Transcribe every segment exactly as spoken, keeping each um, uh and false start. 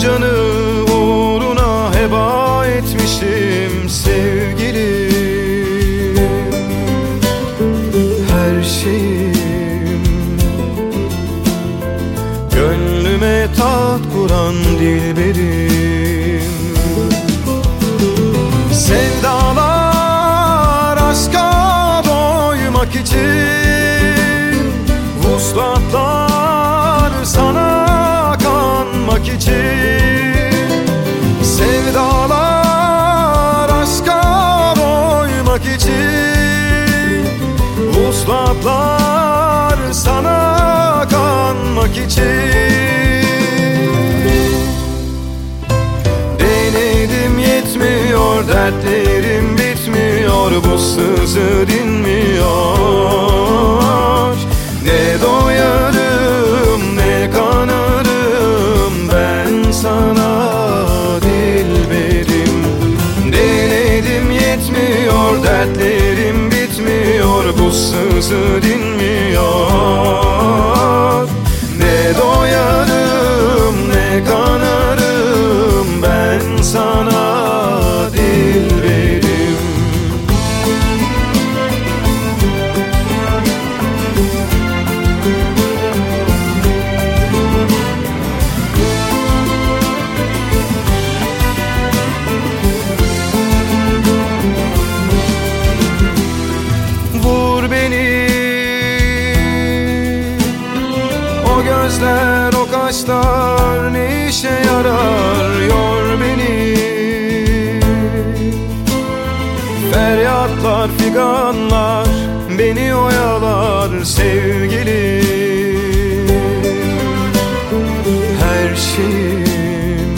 canı uğruna heba etmişim sevgilim. Her şeyim, gönlüme taht kuran dilberim. Sevdalar aşka doymak için, vuslatlar sana kanmak için. Sevdalar aşka doymak için, vuslatlar sana kanmak için. Denedim yetmiyor, dertlerim bitmiyor, bu sızı dinmiyor. Ne doyarım ne kanarım ben sana dilberim. Denedim yetmiyor, dertlerim bitmiyor, bu sızı dinmiyor. Ne doyarım ne kanarım ben sana dilberim. Vur beni o gözler, o kaşlar ne işe yarar, yor beni. Feryatlar, figanlar beni oyalar sevgilim. Her şeyim,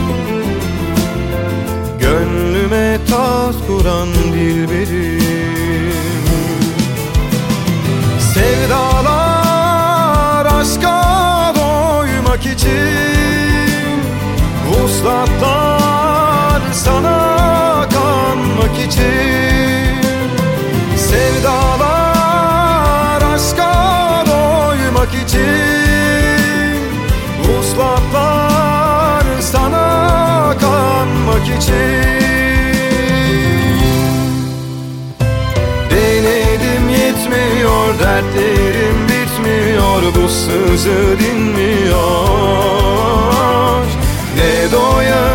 gönlüme taht kuran dilberim. Sevdalar aşka doymak için, vuslatlar sana kanmak için. Sevdalar aşka doymak için, vuslatlar sana kanmak için. Denedim yetmiyor, dertlerim bitmiyor, bu sızı dinmiyor. Ne doyar